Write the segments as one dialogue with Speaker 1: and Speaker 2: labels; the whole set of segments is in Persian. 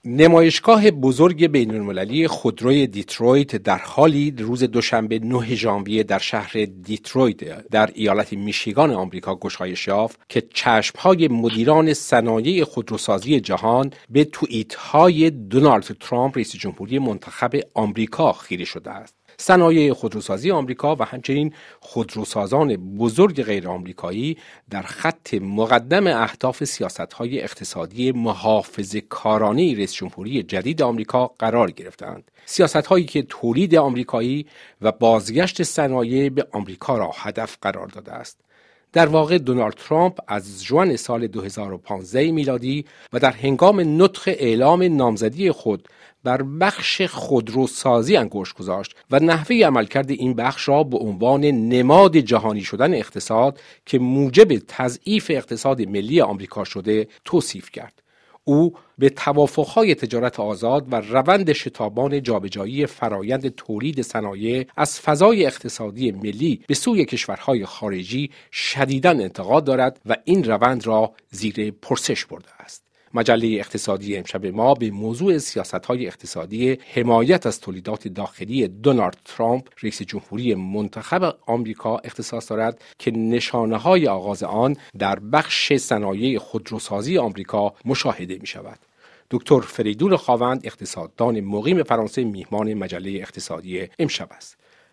Speaker 1: نمایشگاه بزرگ بین‌المللی خودروی دیترویت در حالی روز دوشنبه 9 ژانویه در شهر دیترویت در ایالت میشیگان آمریکا گشایش یافت که چشم‌های مدیران صنایع خودروسازی جهان به توییت‌های دونالد ترامپ رئیس جمهوری منتخب آمریکا خیره شده است. صنایع خودروسازی آمریکا و همچنین خودروسازان بزرگ غیر آمریکایی در خط مقدم اهداف سیاست‌های اقتصادی محافظه‌کارانه رئیس جمهوری جدید آمریکا قرار گرفتند. سیاست‌هایی که تولید آمریکایی و بازگشت صنایع به آمریکا را هدف قرار داده است. در واقع دونالد ترامپ از ژوئن سال 2015 میلادی و در هنگام نطق اعلام نامزدی خود بر بخش خودروسازی انگشت گذاشت و نحوه عملکرد این بخش را به عنوان نماد جهانی شدن اقتصاد که موجب تضعیف اقتصاد ملی آمریکا شده توصیف کرد. او به توافق‌های تجارت آزاد و روند شتابان جابجایی فرایند تولید صنایع از فضای اقتصادی ملی به سوی کشورهای خارجی شدیداً انتقاد دارد و این روند را زیر پرسش برده است. مجله اقتصادی امشب ما به موضوع سیاست‌های اقتصادی حمایت از تولیدات داخلی دونالد ترامپ رئیس جمهوری منتخب آمریکا اختصاص دارد که نشانه‌های آغاز آن در بخش صنایع خودروسازی آمریکا مشاهده می‌شود. دکتر فریدون خاوند اقتصاددان مقیم فرانسه میهمان مجله اقتصادی امشب است.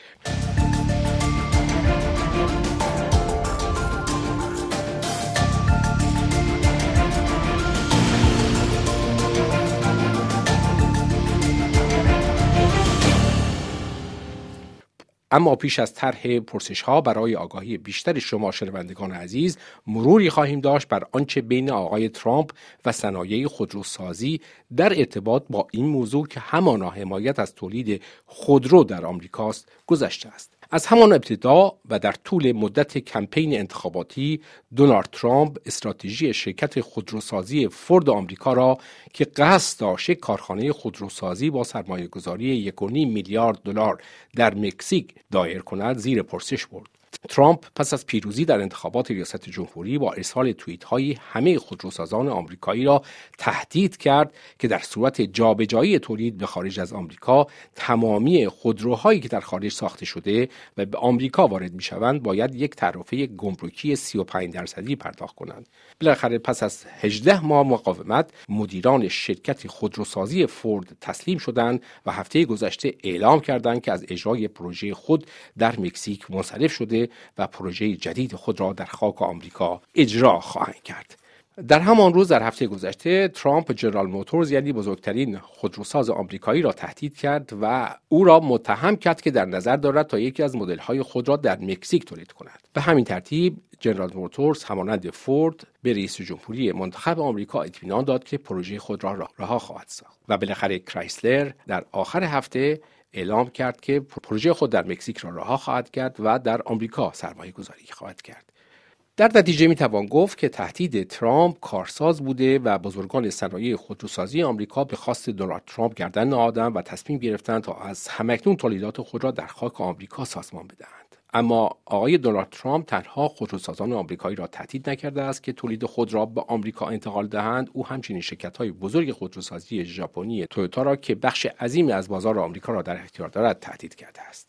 Speaker 1: اما پیش از طرح پرسش‌ها برای آگاهی بیشتر شما شنوندگان عزیز مروری خواهیم داشت بر آنچه بین آقای ترامپ و صنایع خودروسازی در ارتباط با این موضوع که همانا حمایت از تولید خودرو در آمریکاست گذشته است. از همان ابتدا و در طول مدت کمپین انتخاباتی دونالد ترامپ استراتژی شرکت خودروسازی فورد آمریکا را که قصد داشت کارخانه خودروسازی با سرمایه‌گذاری 1.5 میلیارد دلار در مکزیک دایر کند زیر پرسش برد. ترامپ پس از پیروزی در انتخابات ریاست جمهوری با ارسال توییت‌های همه خودروسازان آمریکایی را تهدید کرد که در صورت جابجایی تولید به خارج از آمریکا تمامی خودروهایی که در خارج ساخته شده و به آمریکا وارد می‌شوند باید یک تعرفه گمرکی 35% پرداخت کنند. بالاخره پس از 18 ماه مقاومت مدیران شرکت خودروسازی فورد تسلیم شدند و هفته گذشته اعلام کردند که از اجرای پروژه خود در مکزیک منصرف شده و پروژه جدید خود را در خاک آمریکا اجرا خواهند کرد. در همان روز در هفته گذشته ترامپ جنرال موتورز یعنی بزرگترین خودروساز آمریکایی را تهدید کرد و او را متهم کرد که در نظر دارد تا یکی از مدل‌های خود را در مکزیک تولید کند. به همین ترتیب جنرال موتورز همانند فورد به رئیس جمهوری منتخب آمریکا اطمینان داد که پروژه خود را رها خواهد ساخت و بالاخره کرایسلر در آخر هفته اعلام کرد که پروژه خود در مکزیک را رها خواهد کرد و در آمریکا سرمایه گذاری خواهد کرد. در نتیجه میتوان گفت که تهدید ترامپ کارساز بوده و بزرگان صنایع خودروسازی آمریکا به خواست دونالد ترامپ گردن نهادند و تصمیم گرفتند تا از همکنون تولیدات خود را در خاک آمریکا سازمان بدهند. اما آقای دونالد ترامپ تنها خودروسازان آمریکایی را تهدید نکرده است که تولید خود را به آمریکا انتقال دهند، او همچنین شرکت‌های بزرگ خودروسازی ژاپنی تویوتا را که بخش عظیمی از بازار آمریکا را در اختیار دارد تهدید کرده است.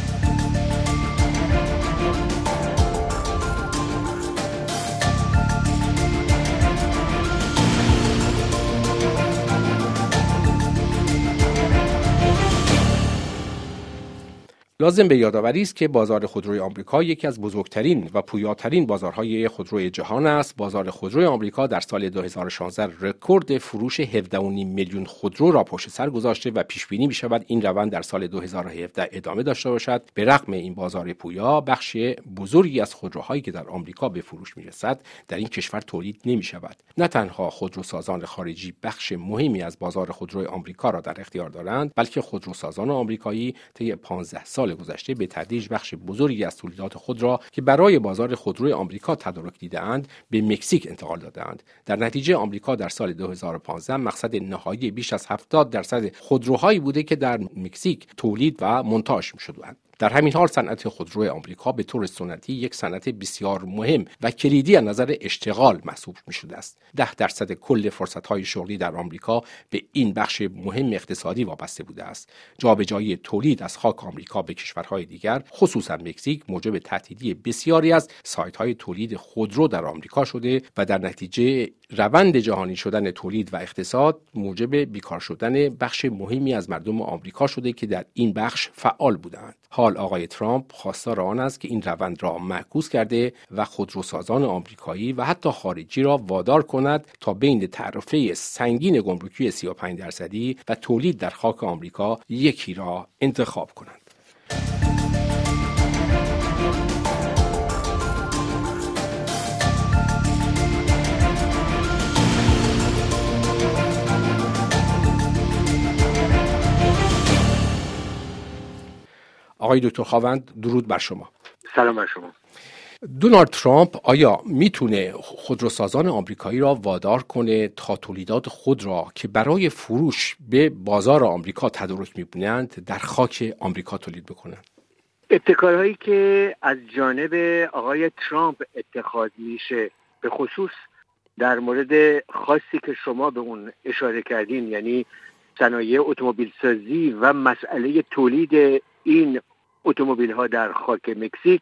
Speaker 1: لازم به یادآوری است که بازار خودروی آمریکا یکی از بزرگترین و پویاترین بازارهای خودروی جهان است. بازار خودروی آمریکا در سال 2016 رکورد فروش 17.5 میلیون خودرو را پشت سر گذاشته و پیش بینی می‌شود این روند در سال 2017 ادامه داشته باشد. به رغم این بازار پویا، بخش بزرگی از خودروهایی که در آمریکا به فروش می‌رسد در این کشور تولید نمی‌شود. نه تنها خودروسازان خارجی بخش مهمی از بازار خودروی آمریکا را در اختیار دارند، بلکه خودروسازان آمریکایی طی 15 سال گذشته به تدریج بخش بزرگی از تولیدات خود را که برای بازار خودروی آمریکا تدارک دیده‌اند به مکزیک انتقال دادند. در نتیجه آمریکا در سال 2015 مقصد نهایی بیش از 70% خودروهایی بوده که در مکزیک تولید و مونتاژ می‌شدند. در همین حال صنعت خودرو آمریکا به طور سنتی یک صنعت بسیار مهم و کلیدی از نظر اشتغال محسوب می‌شده است. 10% کل فرصت‌های شغلی در آمریکا به این بخش مهم اقتصادی وابسته بوده است. جابجایی تولید از خاک آمریکا به کشورهای دیگر، خصوصا مکزیک، موجب تعطیلی بسیاری از سایت‌های تولید خودرو در آمریکا شده و در نتیجه روند جهانی شدن تولید و اقتصاد موجب بیکار شدن بخش مهمی از مردم آمریکا شده که در این بخش فعال بودند. حال آقای ترامپ خواستار آن است که این روند را معکوس کرده و خودروسازان آمریکایی و حتی خارجی را وادار کند تا بین تعرفه سنگین گمرکی 35% و تولید در خاک آمریکا یکی را انتخاب کنند. آقای دکتر خاوند، درود بر شما.
Speaker 2: سلام بر شما.
Speaker 1: دونالد ترامپ آیا میتونه خودروسازان آمریکایی را وادار کنه تا تولیدات خود را که برای فروش به بازار آمریکا تدارک می‌بینند در خاک آمریکا تولید بکنند؟
Speaker 2: ابتکارهایی که از جانب آقای ترامپ اتخاذ میشه، به خصوص در مورد خاصی که شما به اون اشاره کردین، یعنی صنایع اتومبیل سازی و مسئله تولید این اتومبیل ها در خاک مکزیک،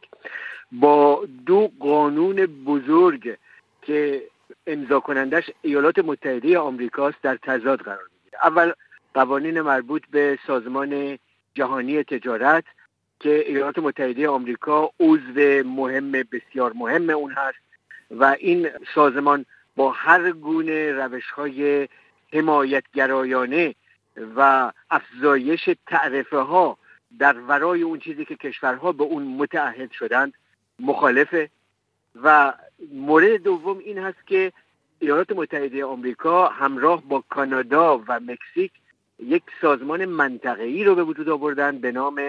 Speaker 2: با دو قانون بزرگ که امضا کنندش ایالات متحده آمریکاست در تضاد قرار میگیره. اول قوانین مربوط به سازمان جهانی تجارت که ایالات متحده آمریکا عضو مهم، بسیار مهم اون هست و این سازمان با هر گونه روش‌های حمایتگرایانه و افزایش تعرفه ها در ورای اون چیزی که کشورها به اون متعهد شدند مخالفه. و مورد دوم این هست که ایالات متحده آمریکا همراه با کانادا و مکزیک یک سازمان منطقه‌ای رو به وجود آوردن به نام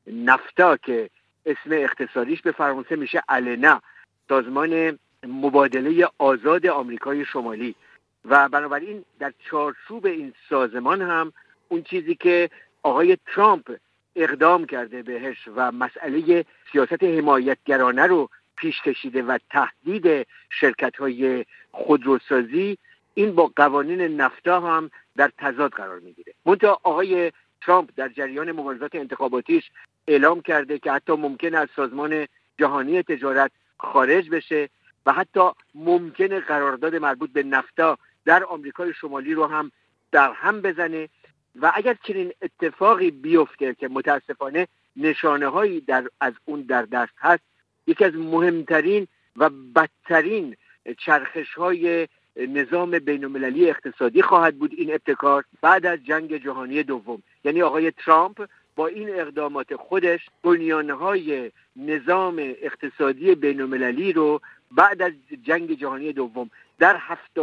Speaker 2: نفتا که اسم اختصاریش به فرانسه میشه النا، سازمان مبادله آزاد آمریکای شمالی. و بنابراین در چارچوب این سازمان هم اون چیزی که آقای ترامپ اقدام کرده بهش و مسئله سیاست حمایتگرانه رو پیش کشیده و تهدید شرکت‌های خودروسازی، این با قوانین نفتا هم در تضاد قرار میگیره. منتها آقای ترامپ در جریان مبارزات انتخاباتیش اعلام کرده که حتی ممکنه از سازمان جهانی تجارت خارج بشه و حتی ممکنه قرارداد مربوط به نفتا در آمریکای شمالی رو هم در هم بزنه. و اگر چنین اتفاقی بیفته که متاسفانه نشانه‌هایی از اون در دست هست، یکی از مهمترین و بدترین چرخش‌های نظام بین‌المللی اقتصادی خواهد بود این ابتکار بعد از جنگ جهانی دوم. یعنی آقای ترامپ با این اقدامات خودش بنیان‌های نظام اقتصادی بین‌المللی رو بعد از جنگ جهانی دوم در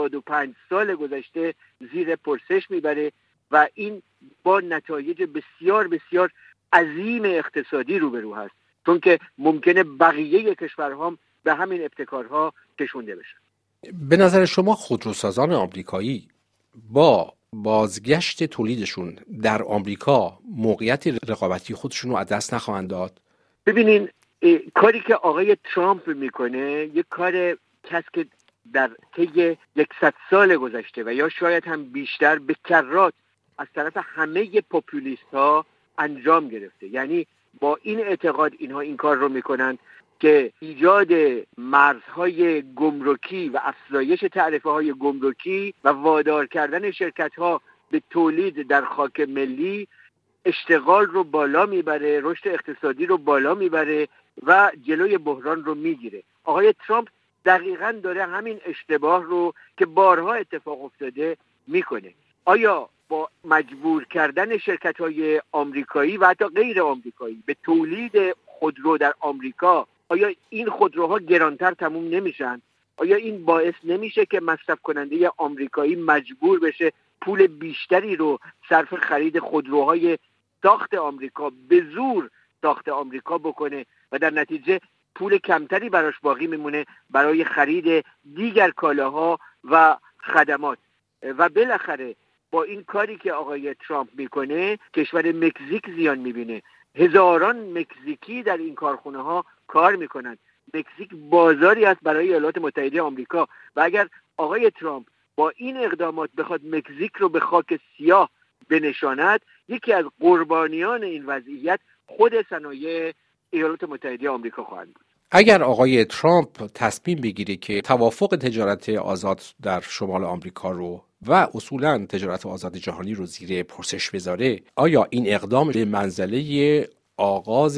Speaker 2: 75 سال گذشته زیر پرسش میبره و این با نتایج بسیار بسیار عظیم اقتصادی روبرو هست، چون که ممکنه بقیه کشورها هم به همین ابتکارها کشونده بشن.
Speaker 1: به نظر شما خودروسازان آمریکایی با بازگشت تولیدشون در آمریکا موقعیت رقابتی خودشون رو از دست نخواهند داد؟
Speaker 2: ببینین، کاری که آقای ترامپ میکنه یک کار کسی که در طی 100 سال گذشته و یا شاید هم بیشتر به کرات از طرف همه پاپولیست ها انجام گرفته. یعنی با این اعتقاد اینها این کار رو میکنند که ایجاد مرزهای گمرکی و افزایش تعرفه های گمرکی و وادار کردن شرکت ها به تولید در خاک ملی اشتغال رو بالا میبره، رشد اقتصادی رو بالا میبره و جلوی بحران رو میگیره. آقای ترامپ دقیقاً داره همین اشتباه رو که بارها اتفاق افتاده میکنه. آیا با مجبور کردن شرکت‌های آمریکایی و حتی غیر آمریکایی به تولید خودرو در آمریکا، آیا این خودروها گرانتر تموم نمیشن؟ آیا این باعث نمیشه که مصرف کننده آمریکایی مجبور بشه پول بیشتری رو صرف خرید خودروهای ساخت آمریکا به زور ساخت آمریکا بکنه و در نتیجه پول کمتری براش باقی میمونه برای خرید دیگر کالاها و خدمات؟ و بالاخره با این کاری که آقای ترامپ میکنه کشور مکزیک زیان میبینه. هزاران مکزیکی در این کارخونه ها کار میکنند. مکزیک بازاری است برای ایالات متحده آمریکا و اگر آقای ترامپ با این اقدامات بخواد مکزیک رو به خاک سیاه بنشاند، یکی از قربانیان این وضعیت خود صنایع ایالات متحده آمریکا خواهند بود.
Speaker 1: اگر آقای ترامپ تصمیم بگیره که توافق تجارت آزاد در شمال آمریکا رو و اصولاً تجارت آزاد جهانی رو زیر پرسش بذاره، آیا این اقدام به منزله آغاز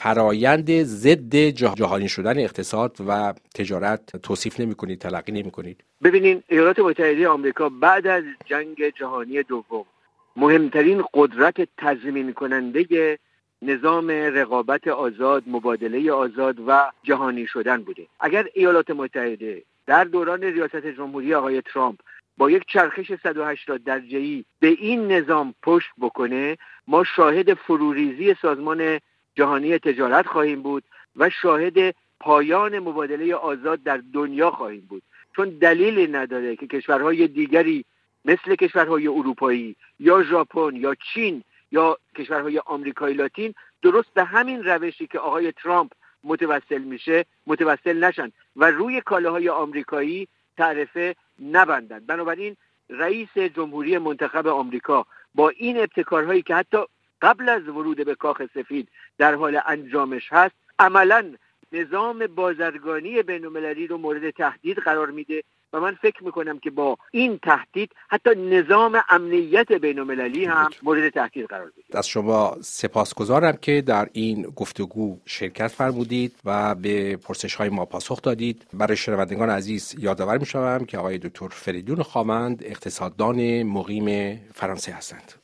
Speaker 1: فرایند ضد جهانی شدن اقتصاد و تجارت توصیف نمی‌کنید، تلقی نمی‌کنید؟
Speaker 2: ببینین، ایالات متحده آمریکا بعد از جنگ جهانی دوم مهمترین قدرت تضمین کننده نظام رقابت آزاد، مبادله آزاد و جهانی شدن بوده. اگر ایالات متحده در دوران ریاست جمهوری آقای ترامپ با یک چرخش 180 درجه‌ای به این نظام پشت بکنه، ما شاهد فروریزی سازمان جهانی تجارت خواهیم بود و شاهد پایان مبادله آزاد در دنیا خواهیم بود، چون دلیلی نداره که کشورهای دیگری مثل کشورهای اروپایی یا ژاپن یا چین یا کشورهای آمریکای لاتین درست به همین روشی که آقای ترامپ متوسل میشه متوسل نشن و روی کالاهای آمریکایی تعرفه نبندند. بنابراین رئیس جمهوری منتخب آمریکا با این ابتکارهایی که حتی قبل از ورود به کاخ سفید در حال انجامش هست، عملاً نظام بازرگانی بین‌المللی رو مورد تهدید قرار میده و من فکر میکنم که با این تهدید حتی نظام امنیت بین‌المللی هم مورد تهدید قرار میده.
Speaker 1: از شما سپاسگزارم که در این گفتگو شرکت فرمودید و به پرسش‌های ما پاسخ دادید. برای شنوندگان عزیز یادآور می‌شوم که آقای دکتر فریدون خامند اقتصاددان مقیم فرانسه هستند.